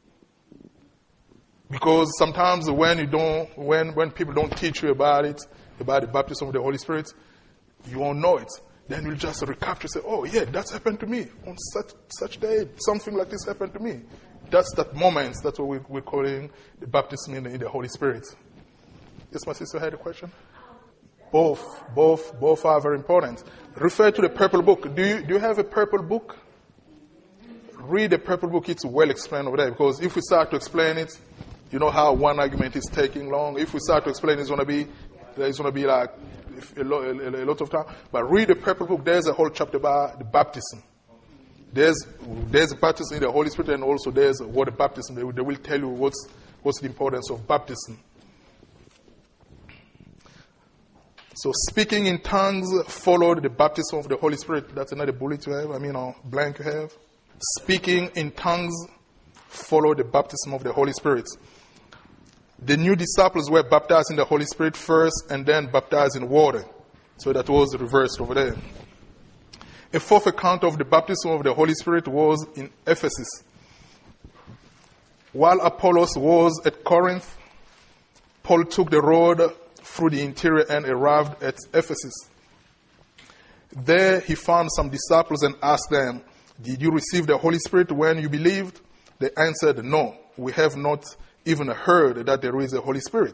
Because sometimes when people don't teach you about it, about the baptism of the Holy Spirit, you won't know it. Then you'll just recapture, say, "Oh yeah, that's happened to me on such day. Something like this happened to me." That's that moment. That's what we're calling the baptism in the Holy Spirit. Yes, my sister had a question. Both are very important. Refer to the purple book. Do you have a purple book? Read the purple book. It's well explained over there. Because if we start to explain it, you know how one argument is taking long. If we start to explain, it's going to be like a lot of time. But read the purple book. There's a whole chapter about the baptism. There's baptism in the Holy Spirit, and also there's water baptism. They will tell you what's the importance of baptism. So speaking in tongues followed the baptism of the Holy Spirit. That's another bullet you have. Blank you have. Speaking in tongues followed the baptism of the Holy Spirit. The new disciples were baptized in the Holy Spirit first and then baptized in water. So that was reversed over there. A fourth account of the baptism of the Holy Spirit was in Ephesus. While Apollos was at Corinth, Paul took the road through the interior and arrived at Ephesus. There he found some disciples and asked them, "Did you receive the Holy Spirit when you believed?" They answered, "No, we have not even heard that there is a Holy Spirit."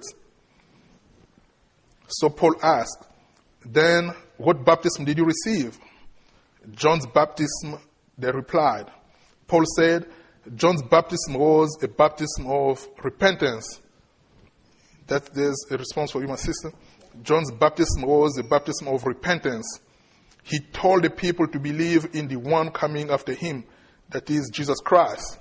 So Paul asked, "Then what baptism did you receive?" "John's baptism," they replied. Paul said, "John's baptism was a baptism of repentance." There's a response for you, my sister. John's baptism was a baptism of repentance. He told the people to believe in the one coming after him, that is Jesus Christ.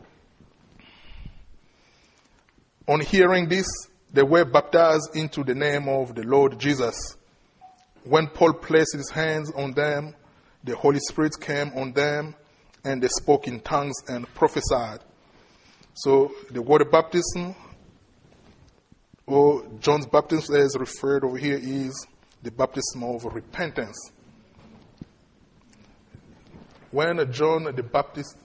On hearing this, they were baptized into the name of the Lord Jesus. When Paul placed his hands on them, the Holy Spirit came on them, and they spoke in tongues and prophesied. So the water baptism, or John's baptism as referred over here, is the baptism of repentance. When John the Baptist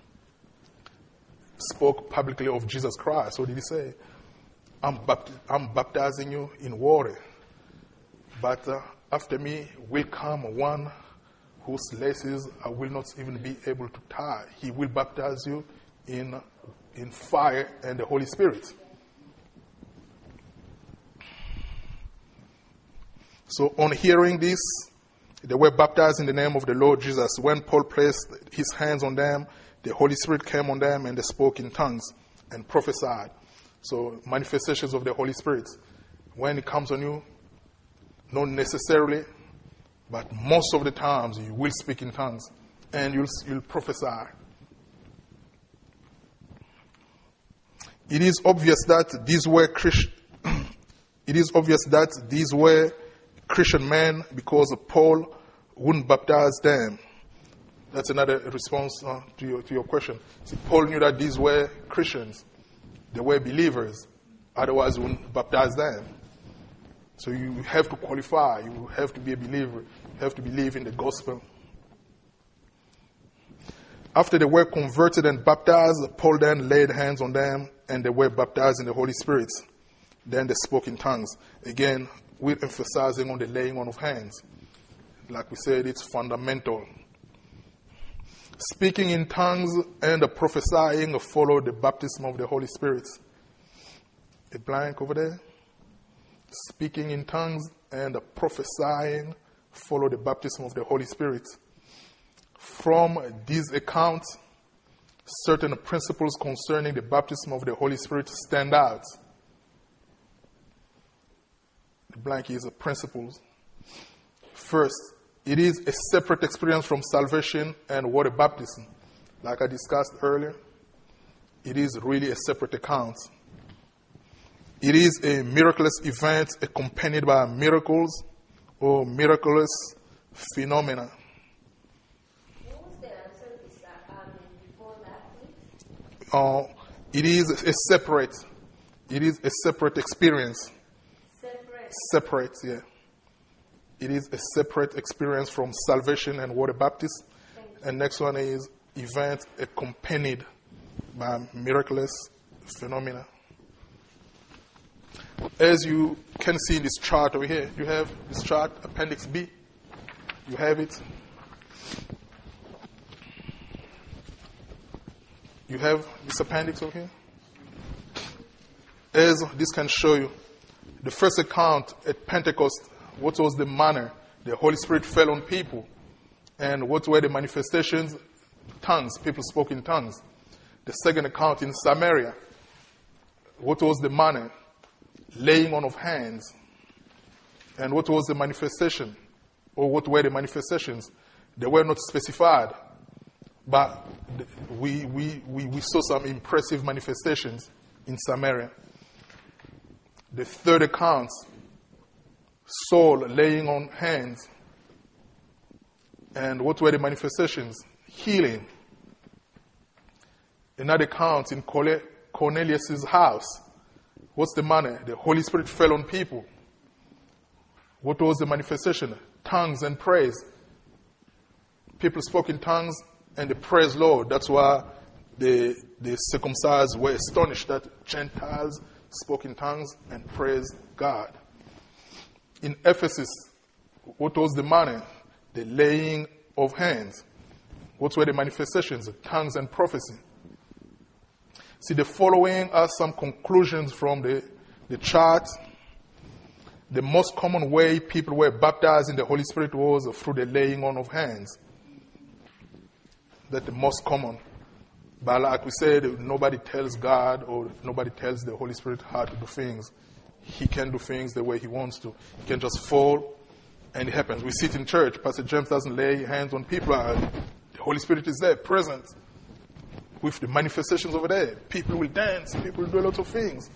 spoke publicly of Jesus Christ, what did he say? I'm baptizing you in water, but after me will come one whose laces I will not even be able to tie. He will baptize you in fire and the Holy Spirit. So on hearing this, they were baptized in the name of the Lord Jesus. When Paul placed his hands on them, the Holy Spirit came on them and they spoke in tongues and prophesied. So manifestations of the Holy Spirit. When it comes on you, not necessarily, but most of the times you will speak in tongues and you'll prophesy. It is obvious that these were Christian men because Paul wouldn't baptize them. That's another response to your question. See, Paul knew that these were Christians. They were believers. Otherwise, he wouldn't baptize them. So you have to qualify. You have to be a believer. You have to believe in the gospel. After they were converted and baptized, Paul then laid hands on them and they were baptized in the Holy Spirit. Then they spoke in tongues. Again, we're emphasizing on the laying on of hands. Like we said, it's fundamental. Speaking in tongues and prophesying followed the baptism of the Holy Spirit. A blank over there. Speaking in tongues and prophesying followed the baptism of the Holy Spirit. From these accounts, certain principles concerning the baptism of the Holy Spirit stand out. The blank is principles. First, it is a separate experience from salvation and water baptism. Like I discussed earlier, it is really a separate account. It is a miraculous event accompanied by miracles or miraculous phenomena. What was the answer before that, please? It is a separate experience. Separate, yeah. It is a separate experience from salvation and water baptism. And next one is event accompanied by miraculous phenomena. As you can see in this chart over here, you have this chart, Appendix B. You have it. You have this appendix over here. As this can show you, the first account at Pentecost, what was the manner the Holy Spirit fell on people? And what were the manifestations? Tongues. People spoke in tongues. The second account in Samaria, what was the manner? Laying on of hands. And what was the manifestation? Or what were the manifestations? They were not specified. But we saw some impressive manifestations in Samaria. The third account, Saul laying on hands. And what were the manifestations? Healing. Another account in Cornelius' house. What's the manner? The Holy Spirit fell on people. What was the manifestation? Tongues and praise. People spoke in tongues and they praised Lord. That's why the circumcised were astonished that Gentiles spoke in tongues and praised God. In Ephesus, what was the manner? The laying of hands. What were the manifestations? Tongues and prophecy. See, the following are some conclusions from the chart. The most common way people were baptized in the Holy Spirit was through the laying on of hands. That's the most common. But like we said, nobody tells God or nobody tells the Holy Spirit how to do things. He can do things the way he wants to. He can just fall and it happens. We sit in church. Pastor James doesn't lay hands on people. The Holy Spirit is there, present. With the manifestations over there. People will dance. People will do a lot of things.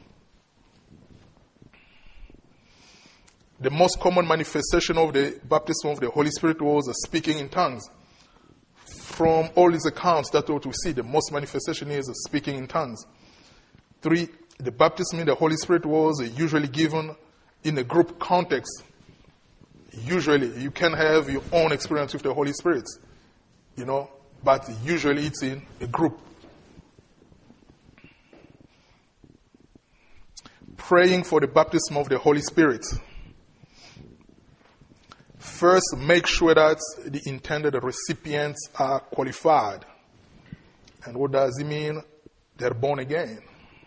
The most common manifestation of the baptism of the Holy Spirit was speaking in tongues. from all these accounts, that's what we see. The most manifestation is speaking in tongues. 3, the baptism in the Holy Spirit was usually given in a group context. Usually, you can have your own experience with the Holy Spirit, but usually it's in a group. Praying for the baptism of the Holy Spirit. First, make sure that the intended recipients are qualified. And what does it mean? They're born again.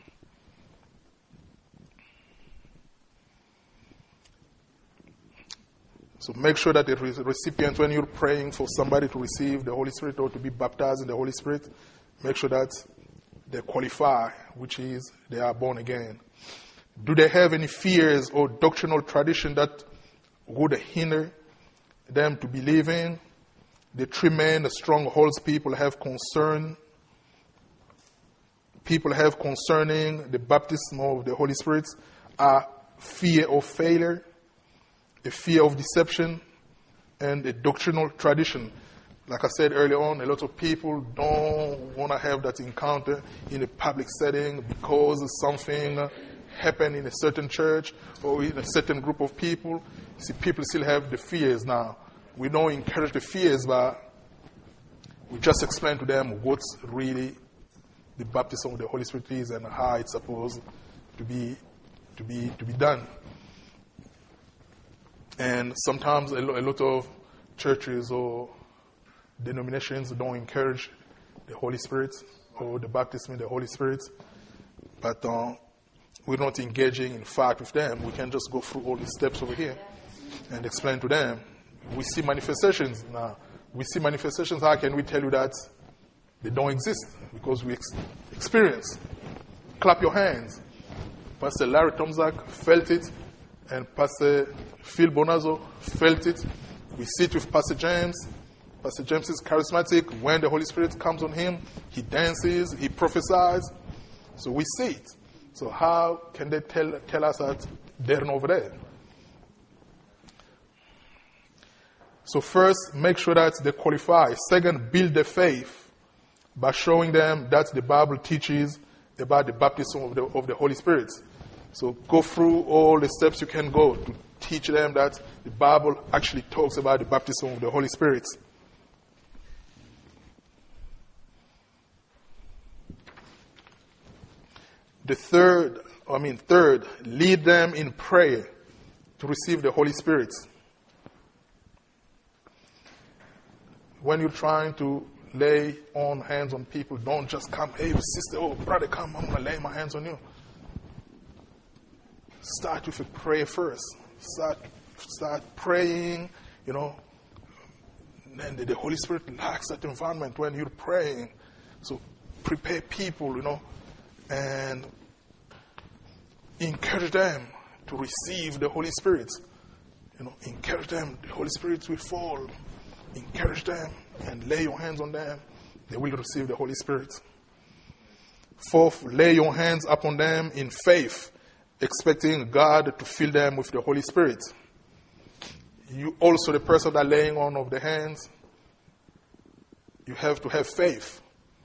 So make sure that the recipient, when you're praying for somebody to receive the Holy Spirit or to be baptized in the Holy Spirit, make sure that they qualify, which is they are born again. Do they have any fears or doctrinal tradition that would hinder them to believe in? The 3 main strongholds people have concerning the baptism of the Holy Spirit are fear of failure, a fear of deception, and a doctrinal tradition. Like I said earlier on, a lot of people don't want to have that encounter in a public setting because something happened in a certain church or in a certain group of people. See, people still have the fears now. We don't encourage the fears, but we just explain to them what's really the baptism of the Holy Spirit is and how it's supposed to be done. And sometimes a lot of churches or denominations don't encourage the Holy Spirit or the baptism in the Holy Spirit. But we're not engaging in fact with them. We can just go through all the steps over here and explain to them. We see manifestations now. We see manifestations. How can we tell you that they don't exist? Because we experience. Clap your hands. Pastor Larry Tomzak felt it, and Pastor Phil Bonazzo felt it. We see it with Pastor James. Pastor James is charismatic. When the Holy Spirit comes on him, he dances, he prophesies. So we see it. So how can they tell us that they're not over there? So first, make sure that they qualify. Second, build their faith by showing them that the Bible teaches about the baptism of the Holy Spirit. So go through all the steps you can go to teach them that the Bible actually talks about the baptism of the Holy Spirit. Third, lead them in prayer to receive the Holy Spirit. When you're trying to lay on hands on people, don't just come, hey, sister, oh, brother, come, I'm going to lay my hands on you. Start with a prayer first. Start praying, and the Holy Spirit likes that environment when you're praying. So prepare people, and encourage them to receive the Holy Spirit. Encourage them. The Holy Spirit will fall. Encourage them and lay your hands on them. They will receive the Holy Spirit. Fourth, lay your hands upon them in faith, expecting God to fill them with the Holy Spirit. You also, the person that laying on of the hands, you have to have faith.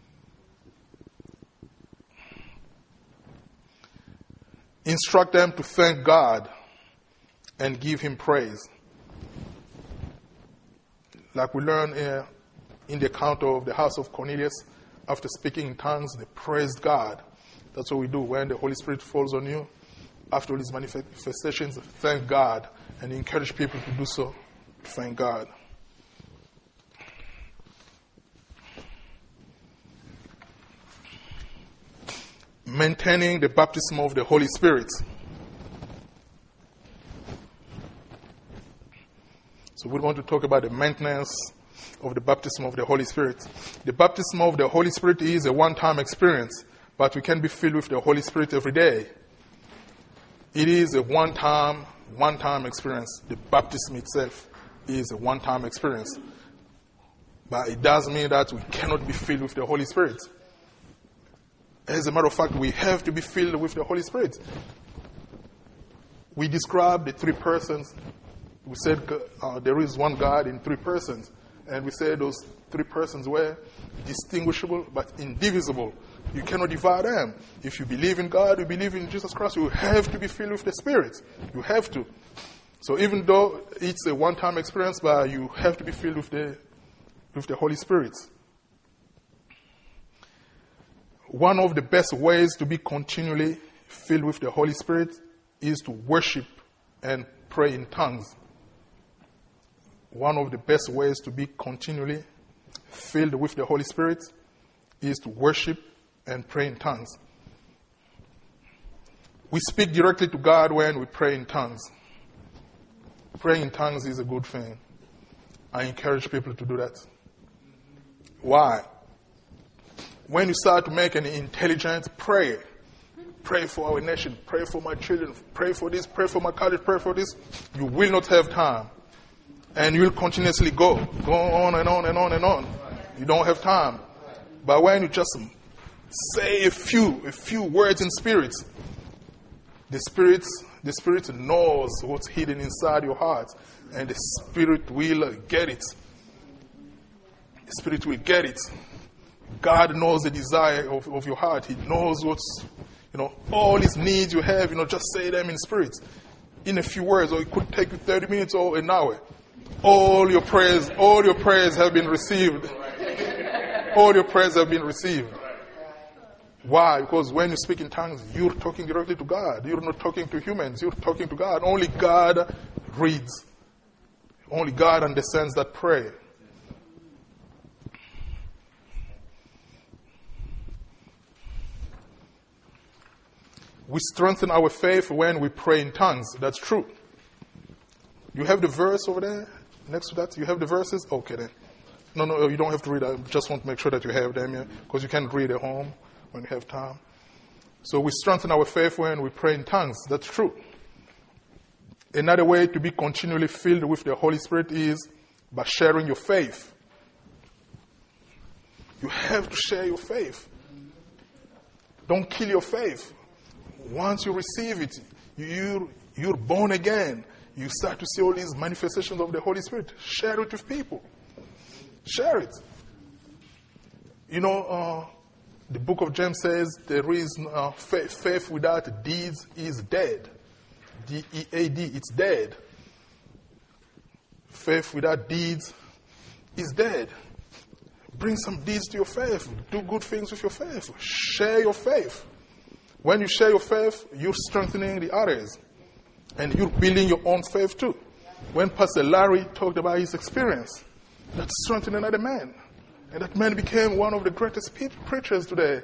Instruct them to thank God and give Him praise. Like we learn in the account of the house of Cornelius, after speaking in tongues, they praised God. That's what we do when the Holy Spirit falls on you. After all these manifestations, thank God and encourage people to do so. Thank God. Maintaining the baptism of the Holy Spirit. So we're going to talk about the maintenance of the baptism of the Holy Spirit. The baptism of the Holy Spirit is a one-time experience, but we can be filled with the Holy Spirit every day. It is a one-time experience. The baptism itself is a one-time experience. But it doesn't mean that we cannot be filled with the Holy Spirit. As a matter of fact, we have to be filled with the Holy Spirit. We described the three persons. We said there is one God in three persons. And we say those three persons were distinguishable but indivisible. You cannot divide them. If you believe in God, you believe in Jesus Christ, you have to be filled with the Spirit. You have to. So even though it's a one-time experience, but you have to be filled with the Holy Spirit. One of the best ways to be continually filled with the Holy Spirit is to worship and pray in tongues. One of the best ways to be continually filled with the Holy Spirit is to worship and pray in tongues. We speak directly to God when we pray in tongues. Praying in tongues is a good thing. I encourage people to do that. Why? When you start to make an intelligent prayer, pray for our nation, pray for my children, pray for this, pray for my college, pray for this, you will not have time. And you'll continuously go on and on and on and on. You don't have time. But when you just say a few words in spirit, the Spirit knows what's hidden inside your heart, and the Spirit will get it. The Spirit will get it. God knows the desire of your heart. He knows what's, all His needs you have, just say them in spirit. In a few words, or it could take you 30 minutes or an hour. All your prayers have been received. All your prayers have been received. Why? Because when you speak in tongues, you're talking directly to God. You're not talking to humans. You're talking to God. Only God reads. Only God understands that prayer. We strengthen our faith when we pray in tongues. That's true. You have the verse over there? Next to that, you have the verses? Okay then. No, you don't have to read. I just want to make sure that you have them here, because you can read at home when you have time. So we strengthen our faith when we pray in tongues. That's true. Another way to be continually filled with the Holy Spirit is by sharing your faith. You have to share your faith. Don't kill your faith. Once you receive it, you're born again. You start to see all these manifestations of the Holy Spirit. Share it with people. Share it. The book of James says there is faith without deeds is dead. D-E-A-D, it's dead. Faith without deeds is dead. Bring some deeds to your faith. Do good things with your faith. Share your faith. When you share your faith, you're strengthening the others. And you're building your own faith too. When Pastor Larry talked about his experience, that strengthened another man. And that man became one of the greatest preachers today.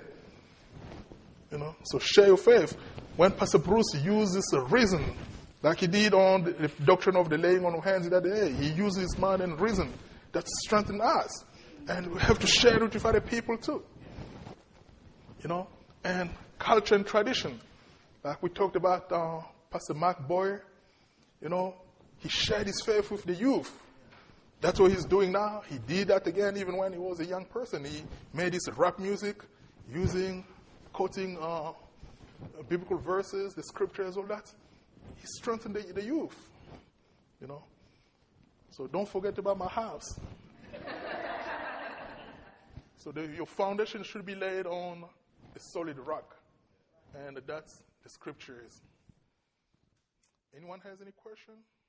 So share your faith. When Pastor Bruce uses reason, like he did on the doctrine of the laying on of hands that day, he uses his mind and reason. That strengthens us. And we have to share it with other people too. And culture and tradition. Like we talked about Pastor Mark Boyer, he shared his faith with the youth. That's what he's doing now. He did that again even when he was a young person. He made his rap music quoting biblical verses, the scriptures, all that. He strengthened the youth, So don't forget about my house. So your foundation should be laid on a solid rock. And that's the scriptures. Anyone has any question?